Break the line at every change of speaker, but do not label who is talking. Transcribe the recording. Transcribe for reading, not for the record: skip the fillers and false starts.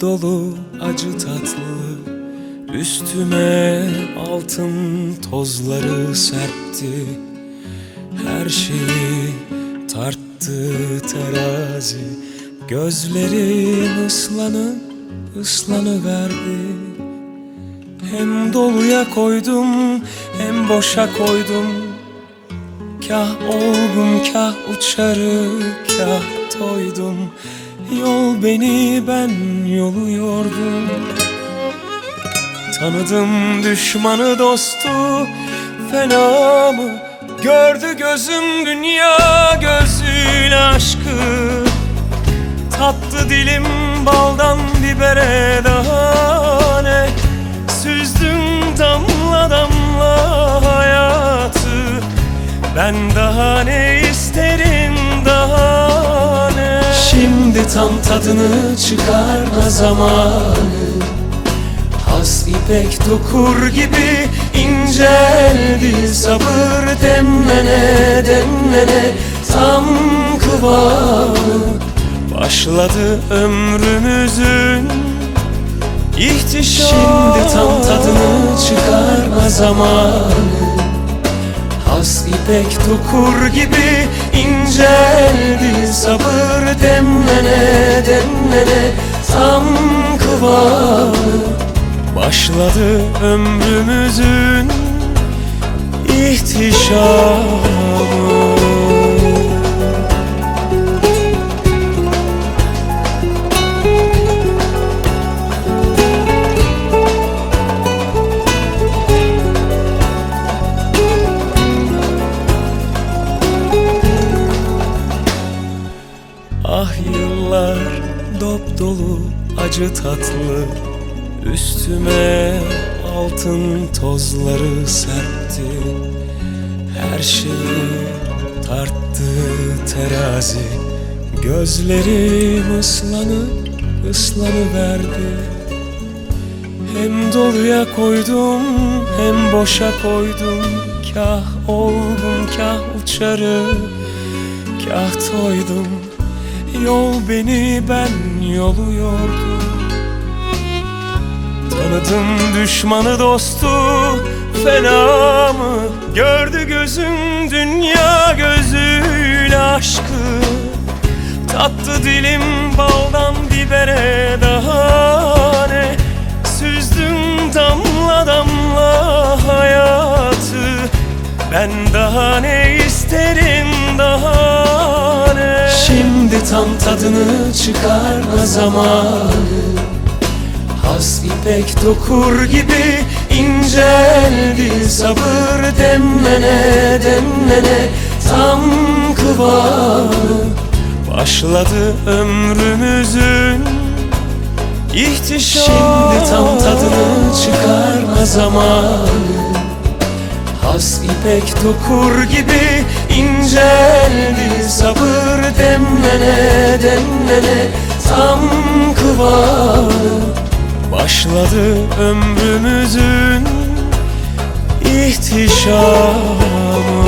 dolu acı tatlı, üstüme altın tozları serpti. Her şeyi tarttı terazi, gözlerim ıslanıverdi. Hem doluya koydum hem boşa koydum, kah olgun kah uçarı kah toydum. Yol beni, ben yolu yordum. Tanıdım düşmanı dostu, fena mı gördü gözüm dünya gözüyle aşkı. Tattı dilim baldan bibere, daha ne süzdüm damla damla hayatı. Ben daha ne isterim, daha ne? Şimdi tam tadını çıkarma zamanı, has ipek dokur gibi inceldi sabır. Demlene demlene tam kıvamı, başladı ömrümüzün ihtişamı. Şimdi tam tadını çıkarma zamanı, has ipek dokur gibi inceldi sabır. Demlene demlene tam kıvamı, başladı ömrümüzün ihtişamı. Ah yıllar dop dolu acı tatlı, üstüme altın tozları serpti. Her şeyi tarttı terazi, gözlerim ıslanıverdi. Hem doluya koydum hem boşa koydum, kah olgun kah uçarı kah toydum. Yol beni, ben yolu yordum. Tanıdım düşmanı dostu, fena mı gördü gözüm dünya gözüyle aşkı. Tattı dilim baldan bibere, daha ne süzdüm damla damla hayatı. Ben daha ne isterim, daha ne? Şimdi tam tadını çıkarma zamanı, has ipek dokur gibi inceldi sabır. Demlene demlene tam kıvamı, başladı ömrümüzün ihtişamı. Şimdi tam tadını çıkarma zamanı, has ipek dokur gibi inceldi sabır. Demlene demlene tam kıvamı, başladı ömrümüzün ihtişamı.